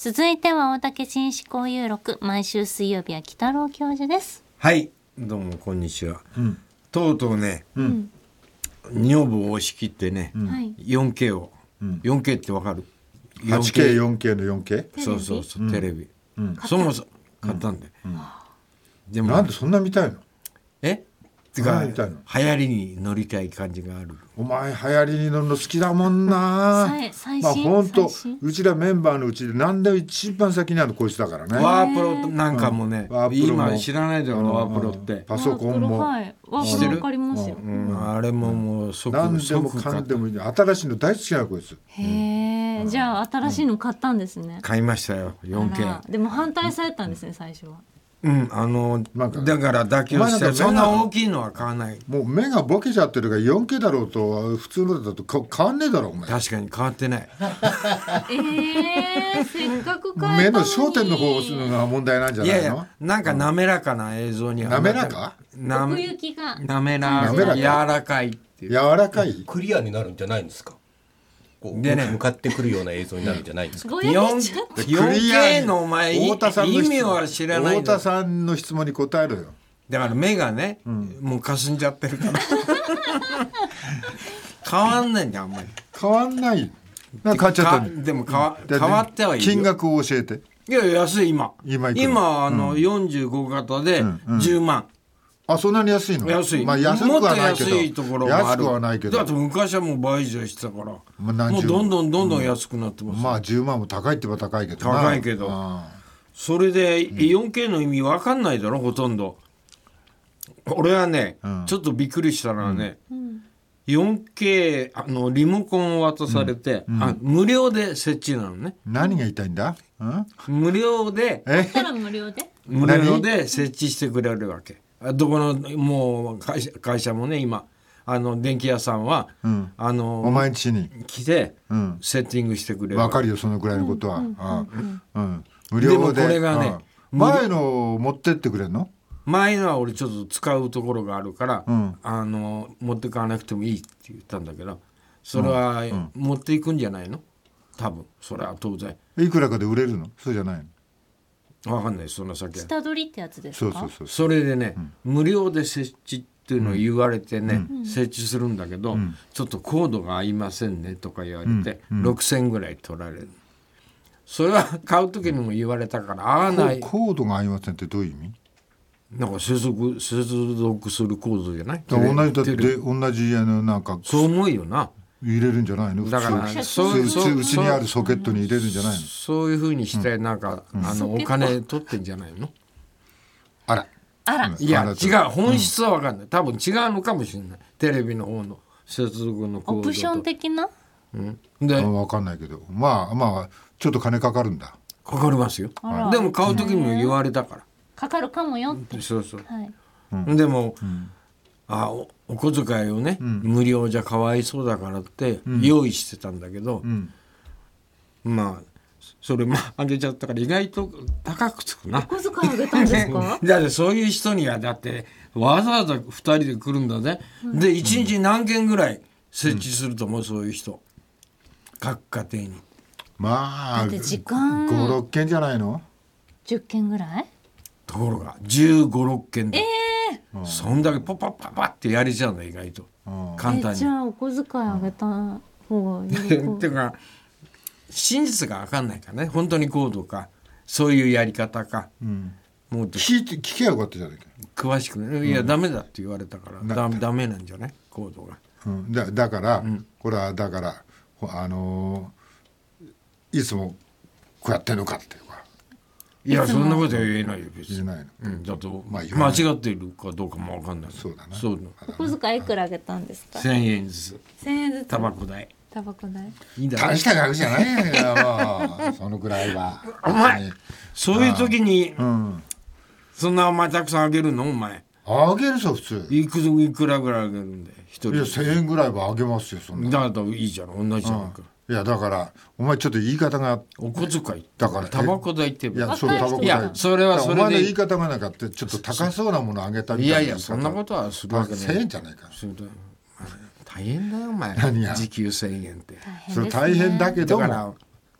続いては大竹紳士交友録、毎週水曜日は北郎教授です。 はい、どうもこんにちは。とうとうね、女房を押し切ってね、4K を、4K ってわかる？ 8K、4K の 4K？ そうそうそう、テレビ。そもそも買ったんだよ。でもなんでそんな見たいの？ てか流行りに乗りたい感じがある。 お前流行りに乗るの好きだもんな。まあ本当うちらメンバーのうちで何で一番先にあるのこいつだからね。 ワープロなんかもね、今知らないだろう、ワープロって。 パソコンもワープロわかりますよ。 あれももう何でもかんでもいい。新しいの大好きなこいつ。 へえ、じゃあ新しいの買ったんですね。 買いましたよ、4K。 でも反対されたんですね、最初は。 だから妥協してそんな大きいのは買わない。 もう目がボケちゃってるから 4K だろうと普通のだと変わんねえだろお前。 確かに変わってない。 せっかく変えたのに目の焦点の方が問題なんじゃないの？ いやいや、なんか滑らかな映像には滑らか？ 奥行きが滑ら柔らかいっていう。 柔らかい？ クリアになるんじゃないんですか？ でね、 向かってくるような映像になるんじゃないですか。 4K のお前意味は知らない。 太田さんの質問に答えろよ。 だから目がね、もう霞んじゃってるから変わんないんだよ、あんまり。 変わんない。なんか買っちゃったの。 でも変わってはいるよ。 金額を教えて。 いや安い今45型で10万。 あ、そんなに安いの？ 安い。 まあ安くはないけど。 もっと安いところもある。 安くはないけど。 だって昔はもう倍以上してたから。もうどんどん安くなってます。 まあ10万も高いって言えば高いけどな。 高いけど。それで 4K の意味わかんないだろ、ほとんど。俺はね、ちょっとびっくりしたのはね、4K リモコンを渡されて、無料で設置なのね。 何が言いたいんだ？ 無料で設置してくれるわけ。どこのもう会社もね、今電気屋さんは、 お前ん家に来て、セッティングしてくれる。 わかるよ、そのぐらいのことは。無料で。 でもこれがね、 前の持ってってくれるの？ 前のは俺ちょっと使うところがあるから、持ってかなくてもいいって言ったんだけど、それは持っていくんじゃないの？多分それは当然。 いくらかで売れるの？そうじゃないの？ 分かんない、その先は。 下取りってやつですか？ それでね、無料で設置っていうのを言われてね、設置するんだけど、ちょっとコードが合いませんねとか言われて、6000ぐらい取られる。それは買う時にも言われたから合わない。 コードが合いませんってどういう意味？ なんか接続するコードじゃない？ 同じなんかそう思うよな。 入れるんじゃないの？ だからうちにあるソケットに入れるんじゃないの？ そういうふうにしてなんか、お金取ってんじゃないの？ あらいや違う、本質は分かんない。多分違うのかもしれない。テレビの方の接続のコードとオプション的な？ で分かんないけど、まあちょっと金かかるんだ。 かかりますよ。でも買う時にも言われたから。 かかるかもよって。 そう。でも、お小遣いをね、無料じゃかわいそうだからって用意してたんだけど、まあそれあげちゃったから意外と高くつくな。 お小遣いあげたんですか？ だってそういう人にはだってわざわざ2人で来るんだぜ。で1日何件ぐらい設置すると思う？そういう人各家庭に。 まあだって時間 5、6件じゃないの ？10件ぐらい？ ところが15、6件で、そんだけパッってやれちゃうんだ、意外と簡単に。 じゃあお小遣いあげた方がいいっていうか真実が分かんないからね、本当にコードかそういうやり方か、もう聞けばよかったじゃないか。 詳しくね、いやダメだって言われたから、ダメなんじゃないコードが。 だから、これはだからいつもこうやってんのかっていうか。 いやそんなことは言えないよ別に。 言えないの。 だと間違っているかどうかも分かんない。 そうだな。 お小遣いいくらあげたんですか ？1000円ずつ。 1000円ずつ。 タバコ代。 いいだろ。大した額じゃないよもうそのくらいは。 お前そういう時にそんなお前たくさんあげるの？お前あげるさ普通。 いくらぐらいあげるんで一人？ いや1000円ぐらいはあげますよそんな。 だからいいじゃん、同じじゃないか。 いやだからお前ちょっと言い方がお小遣いだからタバコ代って言えば。 いやそうタバコ代。 いやそれはそれでお前の言い方がなかったちょっと高そうなものあげたみたいな。 いやそんなことはするわけない。 1000円じゃないか。 大変だよお前。 何が時給1000円って。 それ大変だけどだから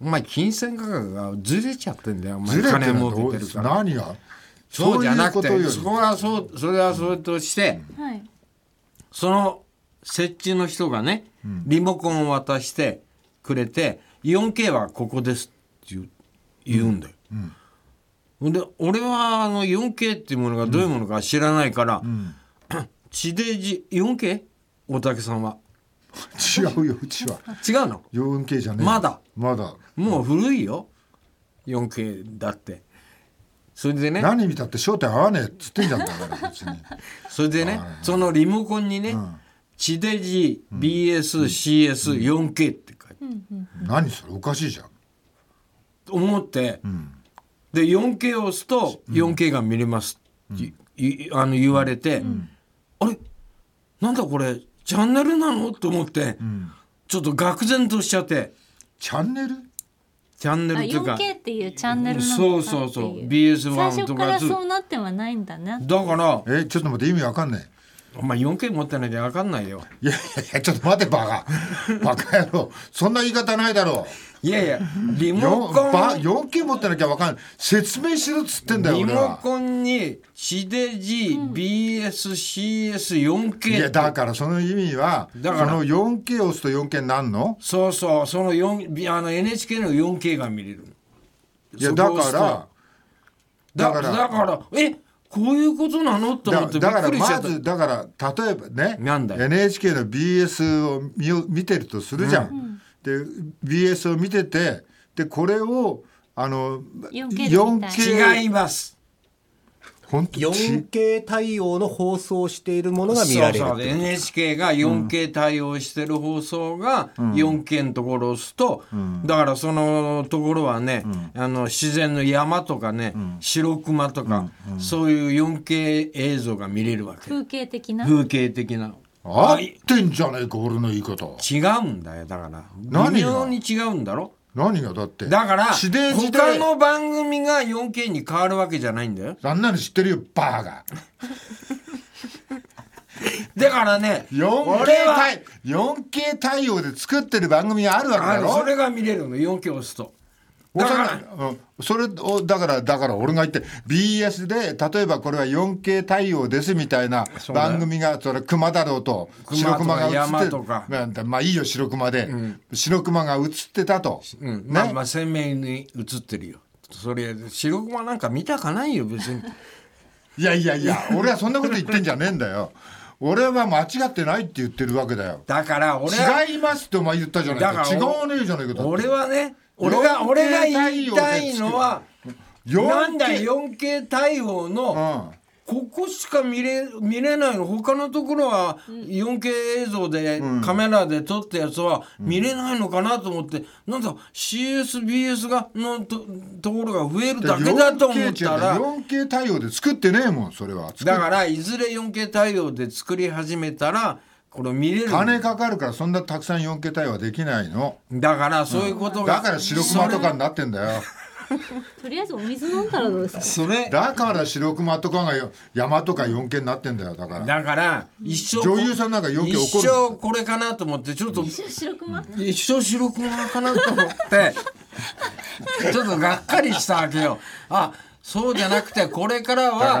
お前金銭価格がずれちゃってんだよ。お前ずれて金儲けてるから。 何がそうじゃなくて、 そういうことよりそれはそれとして、 はい、 その設置の人がね、リモコンを渡してくれて、4K はここですって言うんだよ。で俺は4K っていうものがどういうものか知らないから、地デジ 4K？ 大竹さんは違うよ、うちは違うの 4K じゃねえ。 まだもう古いよ 4K だって。それでね、 何見たって焦点合わねえっつってんじゃんだから別にそれでね、そのリモコンにね、地デジ BS、CS、4K って書いて、 何それおかしいじゃん思って、で 4K を押すと 4K が見れますって言われて、あれなんだこれチャンネルなのと思って、ちょっと愕然としちゃって。 チャンネルっていうか 4K っていうチャンネルなのかそう BS1 最初からそうなってはないんだね。 だからちょっと待って意味わかんない。 お前 4K 持ってないでわかんないよ。 いやちょっと待ってバカ野郎、そんな言い方ないだろう。 いやリモコン 4K 持ってなきゃわかんない。説明しろっつってんだよ。 リモコンに地デジ BS、CS、4K いやだからその意味はその 4K を押すと 4K になんの？ そうそのNHK の 4K が見れる。 いやだからこういうことなのと思ってびっくりしちゃった。 だから例えばね、 なんだよ NHK の BS を見てるとするじゃん、で BS を見てて、でこれを 4K 違います。 4K 対応の放送しているものが見られる。 そう NHK が 4K 対応してる放送が 4K のところを押すと、だからそのところはね、自然の山とかね、白熊とか、そういう 4K 映像が見れるわけ。 風景的な合ってんじゃねえか俺の言い方。 違うんだよ。だから微妙に違うんだろ。 何がだってだから他の番組が 4K に変わるわけじゃないんだよ。 あんなの知ってるよバーがだからね 4K 対応で作ってる番組があるわけだろ。 それが見れるの 4K 押すと。だからそれをだから俺が言って BS で例えばこれは 4K 対応ですみたいな番組がそれ熊だろうと白熊が映ってる、まあいいよ白熊で、白熊が映ってたと、 まあ鮮明に映ってるよ。それ白熊なんか見たかないよ別に。 いや俺はそんなこと言ってんじゃねえんだよ。俺は間違ってないって言ってるわけだよ。 だから俺は違いますってお前言ったじゃないか。違わねえじゃないか。 俺はね俺が言いたいのはなんだ 4K 対応のここしか見れないの。他のところは 4K 映像でカメラで撮ったやつは見れないのかなと思って、なんだ CSBS のところが増えるだけだと思ったら 4K 対応で作ってねえもんそれは。 だからいずれ 4K 対応で作り始めたらこれ見れる。 金かかるからそんなたくさん 4K 対応はできないの。 だからそういうことが、 だから白熊とかになってんだよ。 とりあえずお水飲んだらどうですか。 だから白熊とかが山とか 4K になってんだよ。だから一生女優さんなんか 4K 怒る。 一生これかなと思ってちょっと一生白熊かなと思ってちょっとがっかりしたわけよ。そうじゃなくてこれからは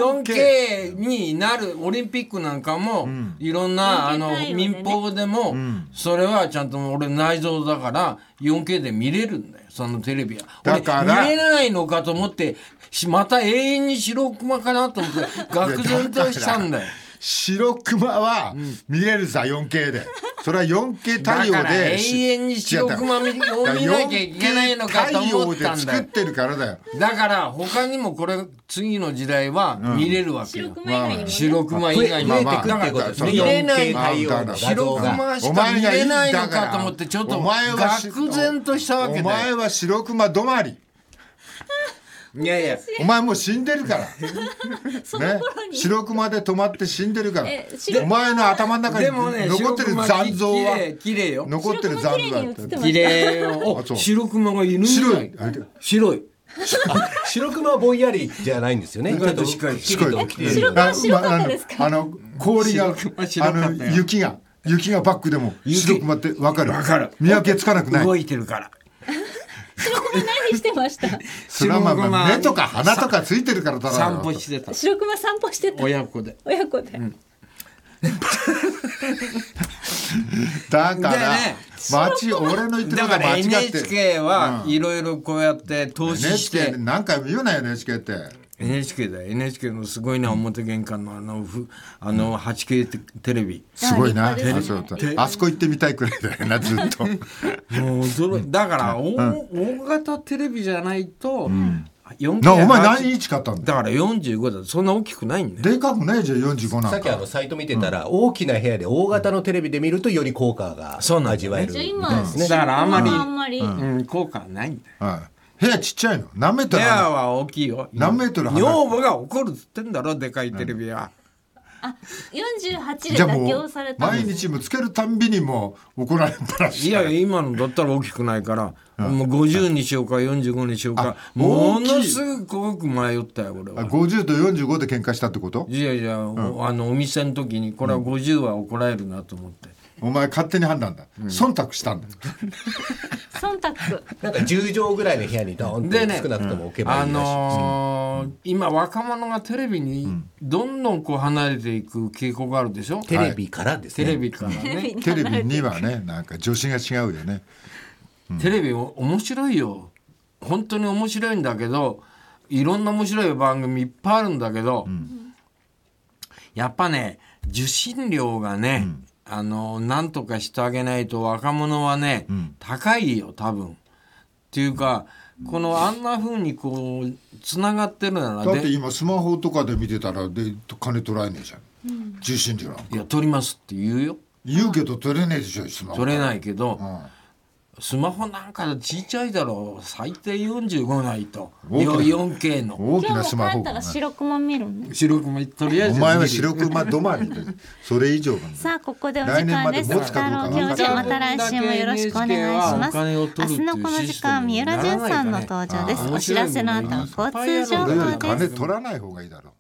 4K になる。オリンピックなんかもいろんな民放でもそれはちゃんと俺内蔵だから 4K で見れるんだよそのテレビは。俺見れないのかと思ってまた永遠に白熊かなと思って愕然としたんだよ。 白熊は見れるさ 4K で。それは 4K 対応で。 だから永遠に白熊を見なきゃいけないのかと思ったんだよ。 作ってるからだよ。 だから他にもこれ次の時代は見れるわけよ。 白熊以外にも白熊以外にもだから見れない白熊しか見れないのかと思ってちょっと愕然としたわけだよ。 お前は白熊止まり。 いやお前もう死んでるからね。白熊で止まって死んでるから。お前の頭の中に残ってる残像は綺麗よ。 残ってる残像は綺麗よ。白熊がいるんじゃない。白い白熊はぼんやりじゃないんですよね。 意外としっかり白熊白かったですか。 氷が雪がバックでも白熊って分かる。見分けつかなくない。 動いてるから白熊何してました？ それはまあ目とか鼻とかついてるからだろうよ。 散歩してた。 白熊散歩してた。 親子で。 親子で。 だからね、 俺の言ってることだから間違って。 NHK はいろいろこうやって投資して、 NHK 何回も言うなよ NHK って。 NHK だよ。 NHK のすごいな、表玄関の8K テレビすごいな。 そうあそこ行ってみたいくらいだよな、ずっと。 もうだから大型テレビじゃないと、4K お前何インチ買ったんだ。 だから45だ。そんな大きくないんだよ。 でかくないじゃん45なんか。 さっきサイト見てたら、大きな部屋で大型のテレビで見るとより効果が味わえるみたいですね。 だからあんまり、 うん効果はないんだよ。 部屋ちっちゃいの？何メートル？ 部屋は大きいよ。 何メートル？ 女房が怒るっつってんだろ、でかいテレビは。 48で妥協されたんです。 毎日もつけるたんびにも怒られっぱなし。 いやいや、今のだったら大きくないから、もう50にしようか45にしようか、ものすごく迷ったよ俺は。 50と45で喧嘩したってこと？ いやいや、お店の時にこれは50は怒られるなと思って。 お前勝手に判断だ。忖度したんだ。 忖度。 なんか10畳ぐらいの部屋にドーンと少なくとも置けばいいらしい。 今若者がテレビにどんどんこう離れていく傾向があるでしょ。 テレビからですね。 テレビからね。 テレビにはね、なんか女子が違うよね。 テレビ面白いよ。本当に面白いんだけど、いろんな面白い番組いっぱいあるんだけど、やっぱね、受信料がね、なんとかしてあげないと若者はね、高いよ多分。っていうか、このあんな風にこうつながってるなら。 だって今スマホとかで見てたら金取られねえじゃん、受信料なんか。 いや取りますって言うよ。 言うけど取れねえでしょスマホ。 取れないけど、スマホなんかちっちゃいだろう。最低45ないと。4K の大きなスマホ。 今日も帰ったら白熊見るの？ 白熊とりあえず。 お前は白熊止まりでそれ以上なんだ。 さあここでお時間です。北郎教授、また来週もよろしくお願いします。明日のこの時間、三浦淳さんの登場です。お知らせの後、交通情報です。 金取らない方がいいだろう。